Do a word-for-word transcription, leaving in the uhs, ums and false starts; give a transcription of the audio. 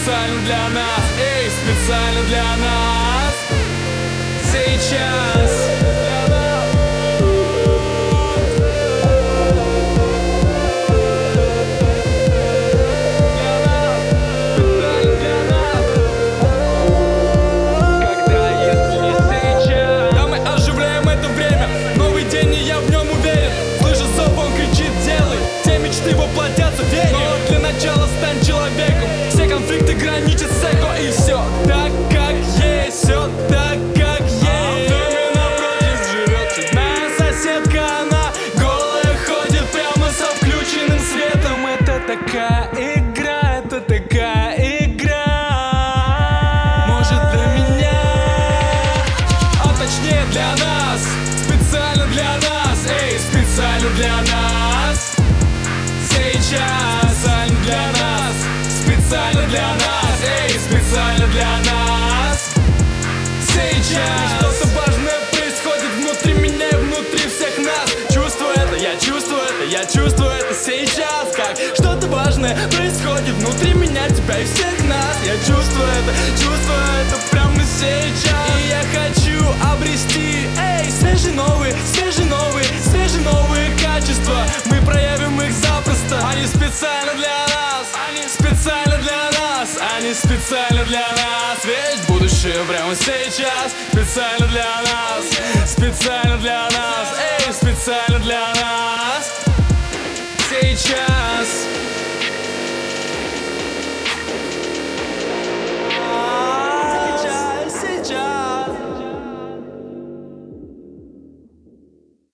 специально для нас, эй, специально для нас. Сейчас. Воплотятся в вере. Но для начала стань человеком. Все конфликты граничат с эго. И все так, как есть. Все так, как есть. В доме напротив живет чудная соседка. Она голая ходит прямо со включенным светом. Это такая игра, это такая игра. Может, для меня, а точнее для нас. Специально для нас, эй, специально для нас. Сейчас специально для нас, специально для нас, эй, специально для нас. Сейчас что-то важное происходит внутри меня и внутри всех нас. Чувствую это, я чувствую это, я чувствую это сейчас. Как что-то важное происходит внутри меня, тебя и всех нас. Я чувствую это, чувствую это прямо сейчас. И я хочу обрести, эй, свежие новые, свежие новые, свежие новые качества. Мы проявим их запросто. Они специально для нас, они специально для нас, они специально для нас. Ведь будущее прямо сейчас. Специально для нас, специально для нас, эй, специально для нас. Сейчас.